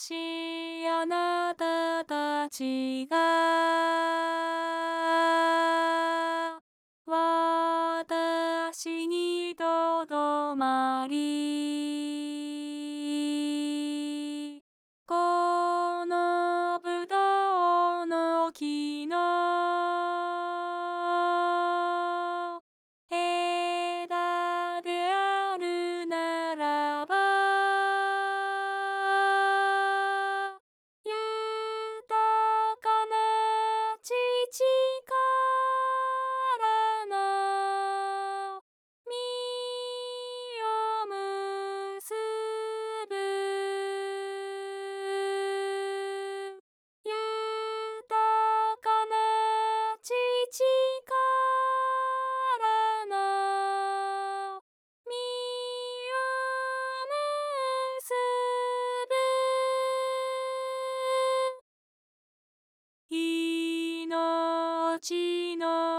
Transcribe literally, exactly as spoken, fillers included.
しあなたたちが私にとどまり、このぶどうの木の枝であるならば、豊かな父からの実を結ぶ。豊かな父からの実を結ぶ。命の